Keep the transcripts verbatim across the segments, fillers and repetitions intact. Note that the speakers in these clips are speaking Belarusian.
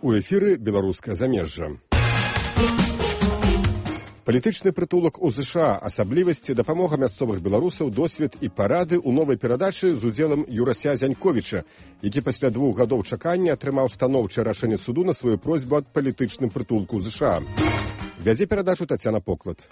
У эфіры беларускае замежжа. Палітычны прытулак у ЗША, асаблівасці, дапамога мясцовых беларусаў, досвед і парады ў новай перадачы з удзелам Юрася Зяньковіча, які пасля двух гадоў чакання атрымаў станоўчае рашэнне суду на сваю просьбу ад палітычным прытулку ў ЗША. Вядзе перадачу Тацяна Поклад.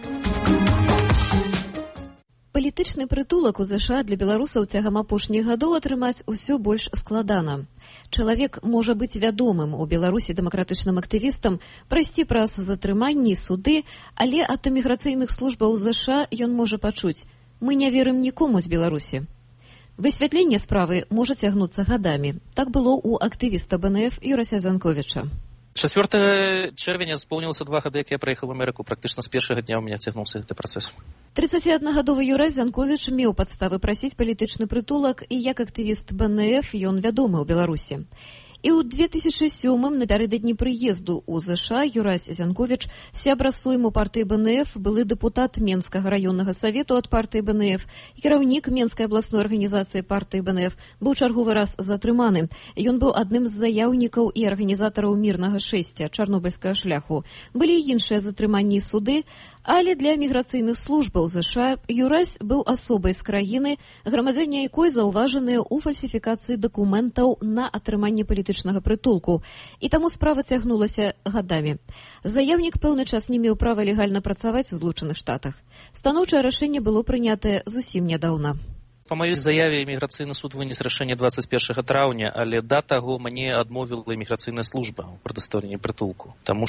Палітычны прытулак у ЗША для беларусаў цягам апошніх гадоў атрымаць усё больш складана. Чалавек можа быць вядомым у Беларусі дэмакратычным актывістам, прайсці праз затрыманні, суды, але ад эміграцыйных службаў ЗША ён можа пачуць: «Мы не верым нікому з Беларусі». Высвятленне справы можа цягнуцца гадамі. Так было ў актывіста БНФ Юрася Зяньковіча. чацвёртага чэрвеня споўнілася два гады, як я прыехаў в Амерыку. Практычна з першага дня ў мяне цягнуўся гэты працэс. трыццаціаднагадовы Юрась Зяньковіч меў падставы прасіць палітычны прытулак, і як актывіст БНФ ён вядомы ў Беларусі. І ў две тысячы сёмым, напярэдадні прыезду ў ЗША, Юрась Зяньковіч, сябра сойму партыі БНФ, былы дэпутат Менскага раённага савету ад партыі БНФ, кіраўнік Менскай абласной арганізацыі партыі БНФ, быў чарговы раз затрыманы. Ён быў адным з заяўнікаў і арганізатараў мірнага шэсця, чарнобыльскага шляху. Былі і іншыя затрыманні і суды, але для міграцыйных службаў ЗША Юрась быў асобай з краіны, грамадзяне якой заўважаныя ў фальсіфікацыі дакументаў на атрыманне палітычнага прытулку. І таму справа цягнулася гадамі. Заяўнік пэўны час не меў права легальна працаваць у Злучаных Штатах. Станоўчае рашэнне было прынятае зусім нядаўна. По маёй заяве іміграцыйны суд вынес рашэнне дваццаць першага траўня, але да таго мне адмовіла іміграцыйная служба ў прадастаўленні прытулку. Таму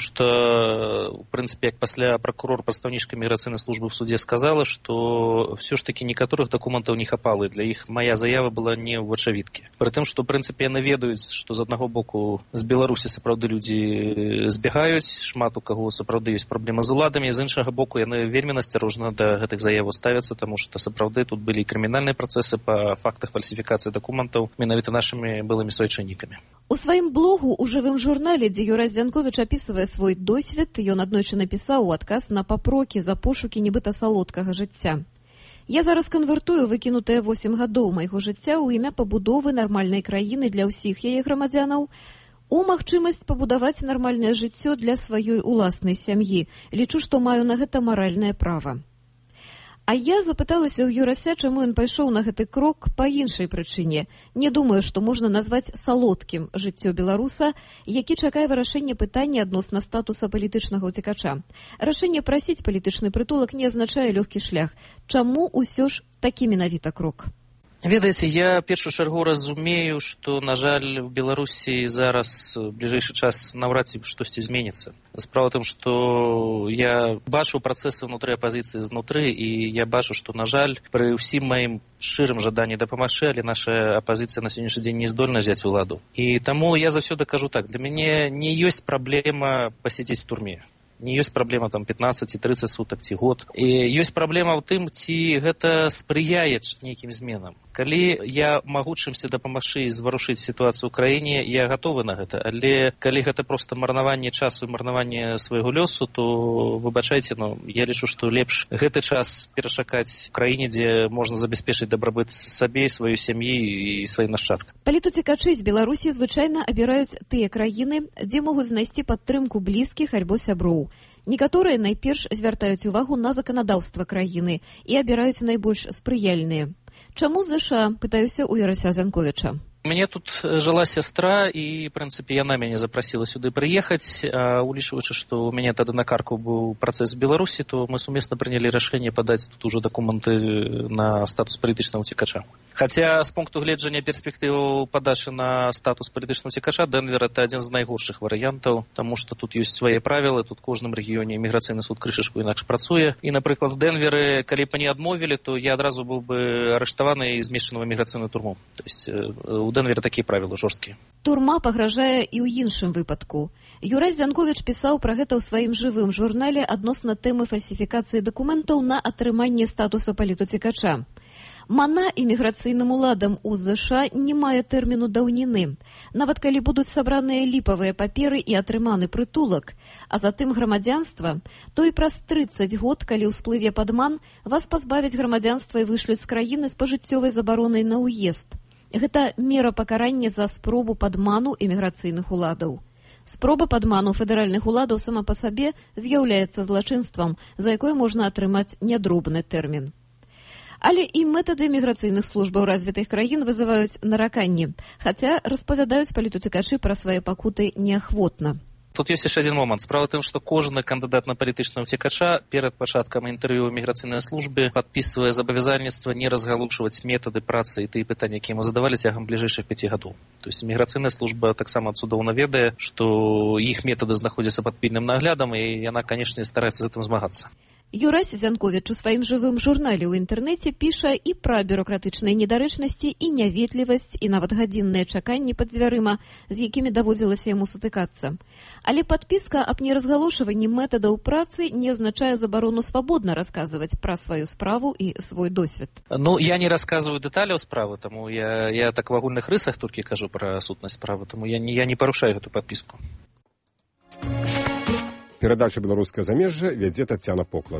што, в прынцыпе, як пасля пракурор прадстаўнічка іміграцыйнай службы ў судзе сказала, што ўсё ж такі некаторых дакументаў не хапала, і для іх мая заява была не ў вачавіткі. Пры тым, што, в прынцыпе, яны ведаюць, што з аднаго боку з Беларусі сапраўды людзі збегаюць, шмат у каго сапраўды ёсць праблема з уладамі, з іншага боку яны вельмі насцярожна да гэтых заяваў ставяцца, таму што сапраўды тут былі крымінальныя процессы по фактах фальсификации документов менавіта нашими былымі суайчыннікамі. У сваім блогу ў жывым журнале, дзе Юрась Зяньковіч апісвае свой досвед, ён аднойчы напісаў у адказ на папрокі за пошукі нібыта салодкага жыцця. Я зараз канвертую выкінутыя восем гадоў майго жыцця ў імя пабудовы нармальнай краіны для ўсіх яе грамадзянаў, у магчымасць пабудаваць нармальнае жыццё для сваёй уласнай сям'і. Лічу, што маю на гэта маральнае права. А я запыталася ў Юрася, чаму ён пайшоў на гэты крок па іншай прычыне. Не думаю, што можна назваць салодкім жыццё беларуса, які чакае вырашэння пытання адносна статуса палітычнага ўцекача. Рашэнне прасіць палітычны прытулак не азначае лёгкі шлях. Чаму ўсё ж такі менавіта крок? Ведаеце, я першую чаргу разумею, што, на жаль, у Беларусі зараз у бліжэйшы час наўрад ці штосьці зменіцца. Справа ў тым, што я бачу працэсы ўнутры апазіцыі знутры, і я бачу, што, на жаль, пры ўсім маім шчырым жаданні дапамагчы, але наша апазіцыя на сённяшні дзень не здольна взяць уладу. І таму я заўсёды кажу так: для мяне не ёсць праблема пасядзець у турме. Не ёсць праблема там пятнаццаць ці трыццаць сутак ці год. І ёсць праблема ў тым, ці гэта спрыяе нейкім зменам. Калі я магу чымсьці дапамагчы і зварушыць сітуацыю ў краіне, я гатовы на гэта. Але калі гэта проста марнаванне часу і марнаванне свайго лёсу, то, выбачайце, ну, я лічу, што лепш гэты час перачакаць у краіне, дзе можна забяспечыць дабрабыт сабе, сваёй сям'і і сваім нашчадкам. Палітуцекачы з Беларусі звычайна абіраюць тыя краіны, дзе могуць знайсці падтрымку блізкіх альбо сяброў. Некаторыя найперш звяртаюць увагу на заканадаўства краіны і абіраюць найбольш спрыяльныя. Чаму ЗША, пытаюся ў Юрася Зяньковіча? Мне тут жила сестра, и, в принципе, яна меня запросила сюда приехать. А улічваючы, что у меня тогда на карку был процесс в Беларуси, то мы совместно приняли решение подать тут уже документы на статус палітычнага уцекача. Хотя с пункту гледжання перспектывы подачи на статус палітычнага уцекача Денвер это один з найгоршых варыянтаў, тому что тут есть свои правила, тут в кожным регионе иммиграционный суд крышечку инакш працуе. И, например, в Денвере, коли бы они отмовили, то я одразу был бы арештованы и змешчаны в иммиграционную турму. То есть у Денвере такие правила жорсткія. Турма пагражае і ў іншым выпадку. Юрась Зяньковіч пісаў пра гэта ў сваім жывым журнале адносна тэмы фальсіфікацыі дакументаў на атрыманне статуса палітуцекача. Мана іміграцыйным уладам у ЗША не мае тэрміну даўніны. Нават калі будуць сабраныя ліпавыя паперы і атрыманы прытулак, а затым грамадзянства, то і праз трыццаць год, калі ўсплыве падман, вас пазбавяць грамадзянства і вышлюць з краіны з пажыццёвай забаронай на ўезд. Гэта мера пакарання за спробу падману іміграцыйных уладаў. Спроба падману федэральных уладаў сама па сабе з'яўляецца злачынствам, за якое можна атрымаць нядробны тэрмін. Але і метады міграцыйных службаў развітых краін вызываюць нараканні, хаця распавядаюць палітуцікачы пра свае пакуты неахвотна. Тут есть еще один момент. Справа в том, что кожны кандидат на політичного втекача перед початком интервью в міграцыйнай службе подписывае зобовязательство не разгалушивать методы працы и тыя пытанні, які ему задавали цягам ближайших пяти гадоў. То есть міграцыйная служба таксама цудоўна ведае, что іх методы знаходзяцца под пільным наглядам, и яна, конечно, старается з гэтым змагацца. Юрась Зянковіч у сваім жывым журнале ў інтэрнэце піша і пра бюрократычныя недарэчнасці і няветлівасць, і нават гадзінныя чаканні пад дзвярыма, з якімі даводзілася яму сутыкацца. Але падпіска аб неразгалошванні метадаў працы не азначае забарону свабодна расказваць пра сваю справу і свой досвед. Ну, я не рассказываю дэталяў справы, таму я, я так в агульных рысах толькі кажу пра сутнасць справы, таму я не, я не парушаю гэту падпіску. Перадача «Беларускае замежжа» вядзе Тацяна Поклад.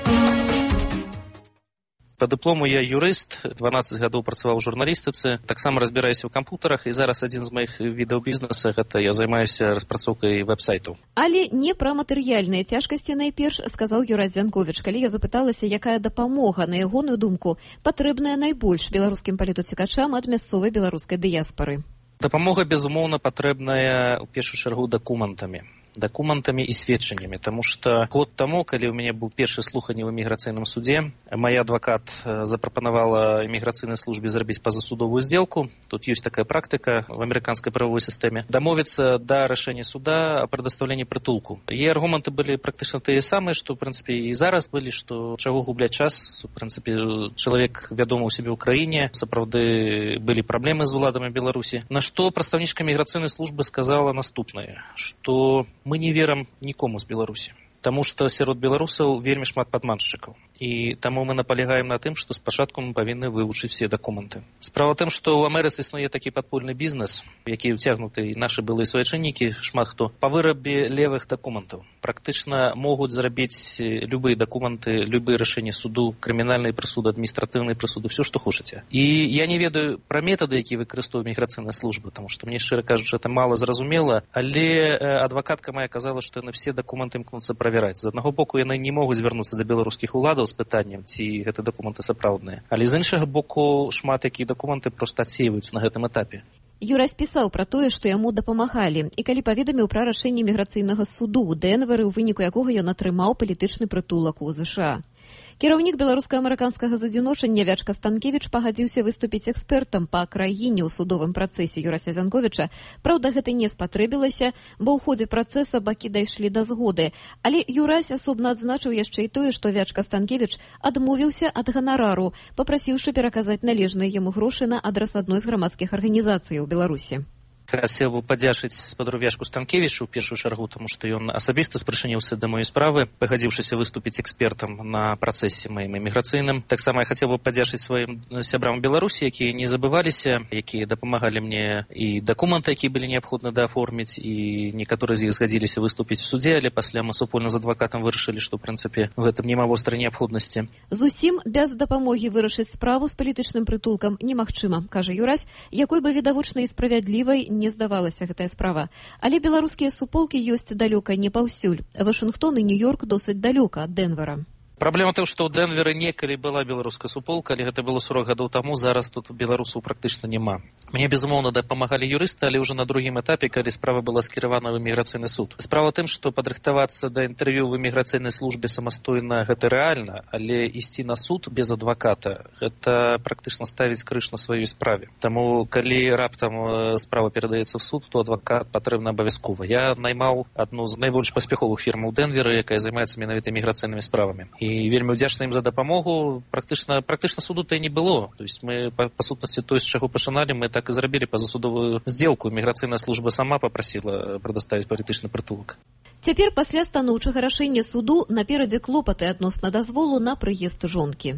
По дыплому я юрыст, дванаццаць гадоў працаваў у журналістыцы, таксама разбіраюся ў кампутарах, і зараз адзін з маіх відаў бізнеса гэта я займаюся распрацоўкай вэб-сайтаў. Але не пра матэрыяльныя цяжкасці найперш сказаў Юрась Зянковіч, калі я запыталася, якая дапамога, на ягоную думку, патрэбная найбольш беларускім палітуцікачам ад мясцовай беларускай дыяспары. Дапамога, безумоўна, патрэбная ў першую чаргу дакументамі. документами и сведчаннями, потому что год тому, когда у меня был первый слуханне в иммиграционном суде, мой адвокат запропоновала иммиграционной службе зрабіць позасудовую сделку. Тут есть такая практика в американской правовой системе. Домовиться до решения суда о предоставлении притулку. И аргументы были практически те самые, что, в принципе, и зараз были, что чего гублять час. В принципе, человек вядомы у себе в Украине, сапраўды были проблемы с уладами Беларуси. На что представничка миграционной службы сказала наступное, что мы не верим нікому з Беларусі, тому што сярод беларусаў вельмі шмат падманшчыкаў. І таму мы наполегаем на тым, што спачатку мы павінны вывучыць все дакументы. Справа ў тым, што ў Амерыцы існуе такі падпольны бізнес, які ўцягнуты і нашы былыя суайчыннікі, шмат хто, па вырабе левых дакументаў. Практычна могуць зрабіць любыя дакументы, любыя рашэнні суду, крымінальныя прысуды, адміністратыўныя прысуды, все, што хочаце. І я не ведаю пра метады, якія выкарыстоўвае міграцыйная служба, тому што мне, шчыра кажучы, это мала зразумела, але адвакатка моя казала, што яны все дакументы імкнуцца правяраць. З аднаго боку, яны не могуць звярнуцца да беларускіх уладаў з пытаннем, ці гэты дакументы сапраўдныя. Але з іншага боку, шмат якія дакументы проста адсеиваюцца на гэтым этапе. Юрась пісаў пра тое, што яму дапамагалі, і калі паведаміў пра рашэнне міграцыйнага суду ў Дэнверы, у выніку якога ён атрымаў палітычны прытулак у ЗША. Кіраўнік беларуска-амерыканскага задзіночання Вячка Станкевіч пагадзіўся выступіць экспертам па краіне ў судовым працэсе Юрася Зянковіча. Праўда, гэта не спатрэбілася, бо ў ходзе працэса бакі дайшлі да згоды. Але Юрась асобна адзначыў яшчэ і тое, што Вячка Станкевіч адмовіўся ад ганарару, папрасіўшы пераказаць належныя яму грошы на адрас адной з грамадскіх арганізацый у Беларусі. Хотел бы поддержать спадару Вячку Станкевичу в первую шаргу, потому что он особисто спрычыніўся до моей справы, погодившийся выступить экспертом на процессе моим иммиграционным. Так само я хотел бы поддержать своим сябрам в Беларуси, якія не забываліся, якія дапамагали мне и документы, якія были необходны дооформить, и некоторые из них сгодились выступить в суде, але пасля мы супольна з адвокатом вырашылі, что в принципе в этом няма вострай необходности. Зусім без дапамоги вырашыць справу с палітычным прытулкам немагчыма, кажа Юрась, якой бы відавочнай і справядлівай не здавалася гэтая справа. Але беларускія суполкі ёсць далёка не паўсюль. Вашынгтон і Нью-Йорк досыць далёка ад Дэнвера. Праблема тым, што ў Дэнверы некалі была беларуская суполка, але гэта было сорок гадоў таму, зараз тут беларусаў практычна няма. Мне, безумоўна, дапамагалі юрысты, але ўжо на другім этапе, калі справа была скіравана ў іміграцыйны суд. Справа тым, што падрыхтавацца да інтэрв'ю ў іміграцыйнай службе самастойна гэта рэальна, але ісці на суд без адваката гэта практычна ставіць крыш на сваёй справе. Таму, калі раптам справа перадаецца ў суд, то адвакат патрэбна абавязкова. Я наймаў адну з найбольш паспяховых фірмаў у Дэнверы, якая займаецца менавіта іміграцыйнымі справамі. І вельмі ўдзячны ім за дапамогу. Практычна практычна суду-то і не было. То есть мы па, па сутнасці той, з чаго пачыналі, мы так і зрабілі пазасудовую здзелку. Міграцыйная служба сама папрасіла прадаставіць палітычны прытулак. Цяпер пасля станоўчага рашэння суду наперадзе клопаты адносна дазволу на прыезд жонкі.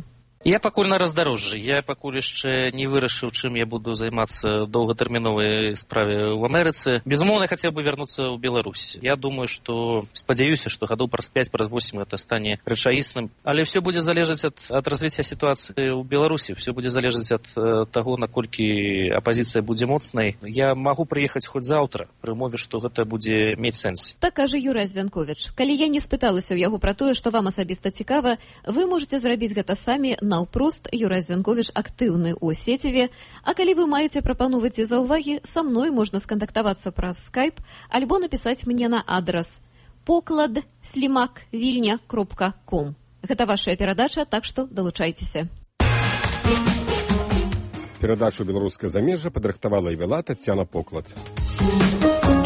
Я пакуль на раздарожжы. Я пакуль яшчэ не вырашыў, чым я буду займацца доўгатэрміновай справе ў Амерыцы. Безумоўна, я хацеў бы вярнуцца ў Беларусь. Я думаю, што спадзяюся, што гадоў праз пяць, праз восем гэта стане рэчаісным. Але ўсё будзе залежаць ад, ад развіцця сітуацыі ў Беларусі. Ўсё будзе залежаць ад э, таго, наколькі апазіцыя будзе моцнай. Я магу прыехаць хоць заўтра, пры умове, што гэта будзе мець сэнс. Так кажа Юрась Занковіч. Калі я не спыталася ў яго пра тое, што вам асабіста цікава, вы можете зрабіць гэта самі. Наўпрост, Юрась Занковіч актыўны ў сеціве, а калі вы маеце прапановы ці заўвагі, са мной можна скантактавацца праз скайп альбо напісаць мне на адрас поклад слімак вільня кропка ком. Гэта вашая перадача, так што далучайцеся. Перадачу «Беларускае замежжа» падрыхтавала і вела Таццяна Поклад.